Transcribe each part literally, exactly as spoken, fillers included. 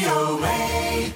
O A.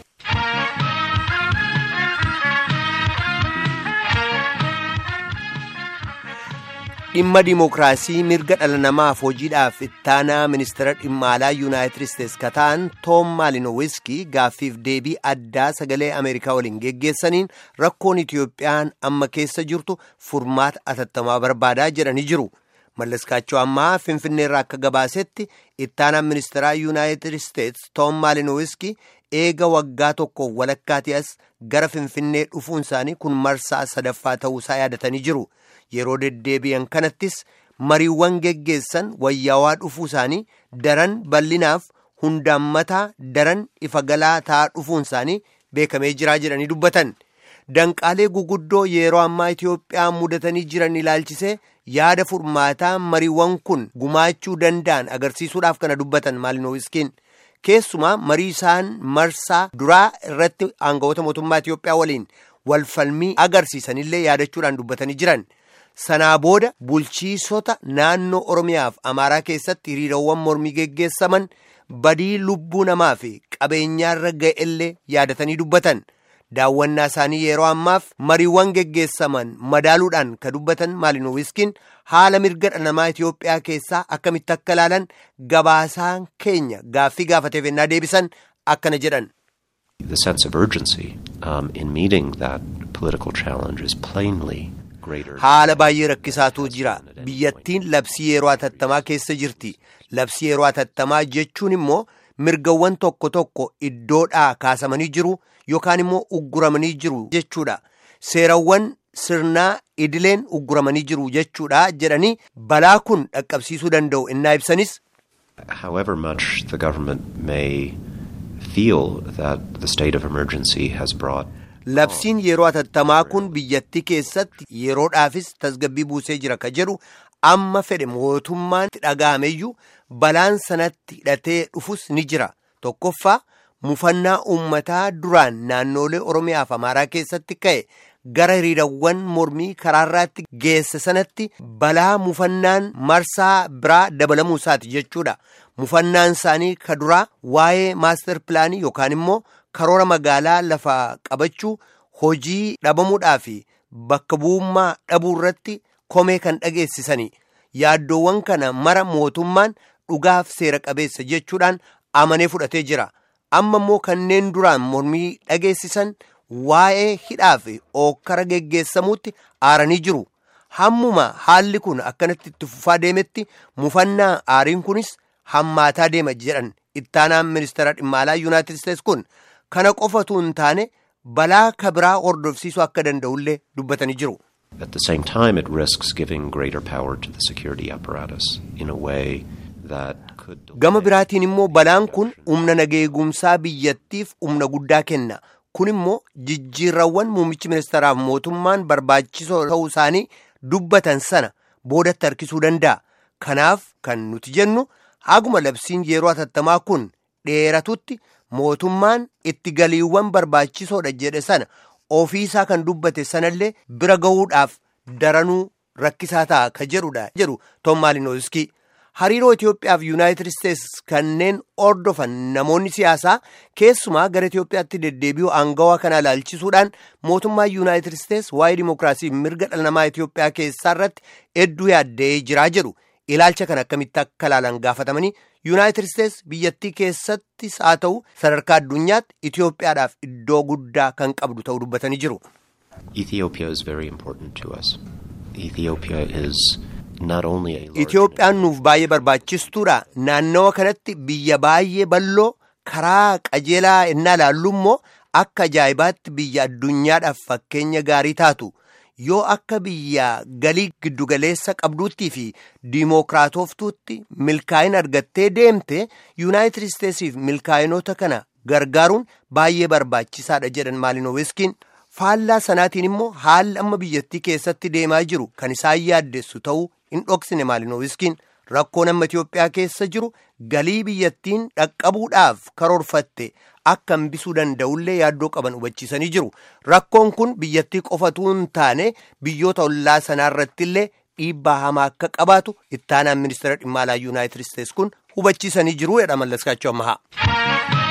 dhimma dimookiraasii mirga dhala namaaf hojiidhaaf ittaanaa ministeera dhimma alaa yuunaayitid isteets kataan toom maalinowiskii gaaffiif deebii addaa sagalee ameerikaa waliin geggeessaniin rakkoon Itiyoophiyaan amma keessa jirtu furmaata atattamaa barbaadaa jedhanii jiru. Mallaskaachoo ammaa Finfinneerraa akka gabaasetti ittaanaan ministeeraa yuunaayitid isteets toom maalinowiskii eega waggaa tokko walakkaati as gara Finfinnee dhufuun isaanii kun marsaa sadaffaa ta'uusaa yaadatanii jiru. Yeroo deddeebi'an kanattis mariiwwan geggeessan wayyaawaa dhufuu isaanii daran bal'inaaf hundaammataa daran ifa galaa ta'aa dhufuun isaanii beekamee jiraa jedhanii dubbatan. Danqaalee guguddoo yeroo ammaa Itiyoophiyaa mudatanii jiran ilaalchisee yaada furmaataa mariiwwan kun gumaachuu danda'an agarsiisuudhaaf kana dubbatan maalinowiskiin. Keessumaa marii isaan marsaa duraa irratti aangawoota mootummaa Itiyoophiyaa waliin walfalmii agarsiisanillee yaadachuudhaan dubbatanii jiran. Sanaa booda bulchiisota naannoo Oromiyaaf Amaaraa keessatti hiriirawwan mormii geggeessaman badii lubbuu namaa fi qabeenyaarra ga'ellee yaadatanii dubbatan. Daawwannaa isaanii yeroo ammaaf mariiwwan geggeessaman madaaluudhaan ka dubbatan maalinowiskiin haala mirga dhala namaa Itiyoophiyaa keessaa akkamitti akka ilaalan gabaasaan keenya gaaffii gaafateef ennaa deebisan akkana jedhan. The sense of urgency um, in meeting that political challenge is plainly haala baay'ee rakkisaatu jira. Biyyattiin labsii yeroo atattamaa keessa jirti. Labsii yeroo atattamaa jechuun immoo mirgawwan tokko tokko iddoodhaa kaasamanii jiru yookaan immoo ugguramanii jiru jechuudha. Seerawwan sirnaa idileen ugguramanii jiru jechuudha jedhanii balaa kun dhaqqabsiisuu danda'u innaa ibsanis. However much the government may feel that the state of emergency has brought Labsiin yeroo atattamaa kun biyyattii keessatti yeroodhaafis tasgabbii buusee jira ka jedhu amma fedhe mootummaan dhaga'ameyyuu balaan sanatti hidhatee dhufus ni jira. Tokkoffaa mufannaa uummataa duraan naannoolee Oromiyaaf Amaaraa keessatti ka'e gara hiriirawwan mormii karaarraatti geesse sanatti balaa mufannaan marsaa biraa dabalamuu isaati jechuudha. Mufannaan isaanii ka duraa waa'ee maaster pilaanii yookaan immoo karoora magaalaa lafa qabachuu hojii dhabamuudhaa fi bakka bu'ummaa dhabuu irratti komee kan dhageessisanii yaaddoowwan kana mara mootummaan dhugaaf seera qabeessa jechuudhaan amanee fudhatee jira. Amma immoo kanneen duraan mormii dhageessisan waa'ee hidhaa fi ookkara geggeessamuutti aaranii jiru. Hammuma haalli kun akkanatti itti fufaa deemetti mufannaa aariin kunis hammaataa deema jedhan ittaanaan ministeera dhimma alaa yuunaayitid isteets kun. Kana qofatu hin taane balaa kabiraa hordofsiisuu akka danda'ullee dubbatanii jiru. At the same time, it risks giving greater power to the security apparatus in a way that could... Gama biraatiin immoo balaan kun humna nageegumsaa biyyattiif humna guddaa kenna. Kun immoo jijjiirrawwan muummichi ministeeraaf mootummaan barbaachisoo ta'uu isaanii dubbatan sana boodatti harkisuu danda'a. Kanaaf kan nuti jennu haguma labsiin yeroo atattamaa kun dheeratutti mootummaan itti galiiwwan barbaachisoodha jedhe sana ofiisaa kan dubbate sanallee bira ga'uudhaaf daranuu rakkisaa ta'a ka jedhudha jedhu Toom Maalinowiskii. Hariiroo Itiyoophiyaaf yuunaayitid isteets kanneen ordofan namoonni siyaasaa keessumaa gara Itiyoophiyaatti deddeebi'uu aangawaa kana ilaalchisuudhaan mootummaa yuunaayitid isteets waa'ee dimookiraasii mirga dhala namaa Itiyoophiyaa keessaa irratti hedduu yaaddee jiraa jedhu. Ilaalcha kan akkamitti akka ilaalan gaafatamanii yuunaayitid isteets biyyattii keessattis haa ta'u sadarkaa addunyaatti Itiyoophiyaadhaaf iddoo guddaa kan qabdu ta'uu dubbatanii jiru. Ethiopia is very important to us. Ethiopia is not only a Itiyoophiyaan nuuf baay'ee barbaachistuudha. Naannawa kanatti biyya baay'ee bal'oo karaa qajeelaa innaa ilaallu immoo akka ajaa'ibaatti biyya addunyaadhaaf fakkeenya gaarii taatu. Yoo akka biyya galii giddugaleessa qabduutti fi diimookiraatoftuutti milkaa'ina argattee deemte yuunaayitid isteetsiif milkaa'inoota kana gargaaruun baay'ee barbaachisaadha jedhan maalinowiskiin. Faallaa sanaatiin immoo haalli amma biyyattii keessatti deemaa jiru kan isaan yaaddessu ta'uu hin dhoksine maalinowiskiin. Rakkoon amma Itiyoophiyaa keessa jiru galii biyyattiin dhaqqabuudhaaf karoorfatte akka hambisuu danda'ullee yaaddoo qaban hubachiisanii jiru. Rakkoon kun biyyattii qofatu hin taane biyyoota ollaa sanaarratti illee dhiibbaa hamaa akka qabaatu ittaanaan ministeera dhimma alaa yuunaayitid isteets kun hubachiisanii jiru jedha Mallaskaachoo Ammahaa.